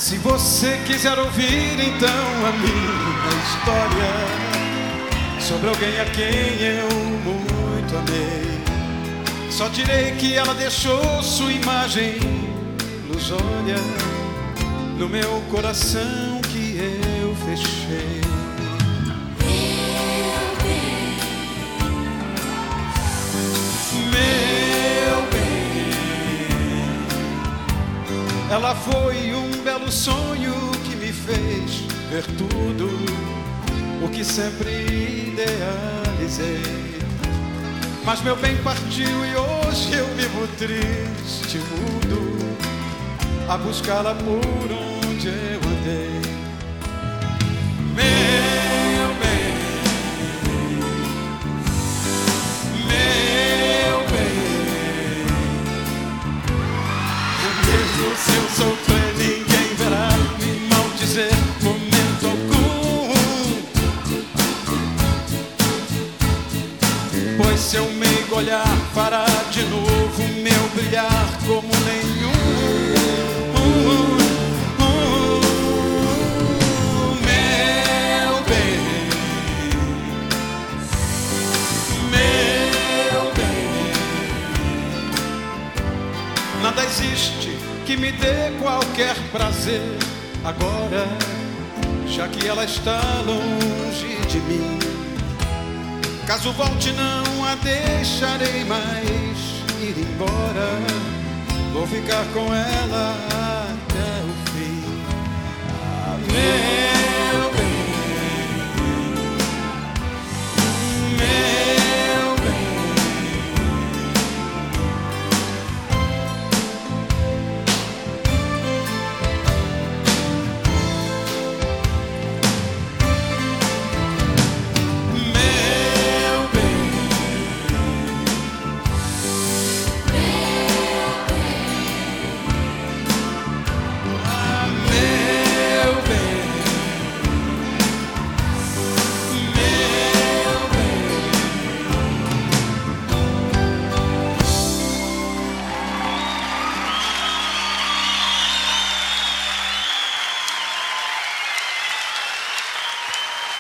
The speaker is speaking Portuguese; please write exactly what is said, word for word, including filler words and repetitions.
Se você quiser ouvir então a minha história sobre alguém a quem eu muito amei, só direi que ela deixou sua imagem ilusória no meu coração que eu fechei. Meu bem, ela foi um belo sonho que me fez ver tudo o que sempre idealizei. Mas meu bem partiu e hoje eu vivo triste, mudo, a buscá-la por onde eu andei. Meu bem, meu bem, mesmo se eu sofrer, ninguém verá me maldizer momento algum, pois seu meigo olhar fará de novo meu brilhar como nenhum. Nada existe que me dê qualquer prazer agora, já que ela está longe de mim. Caso volte não a deixarei mais ir embora, vou ficar com ela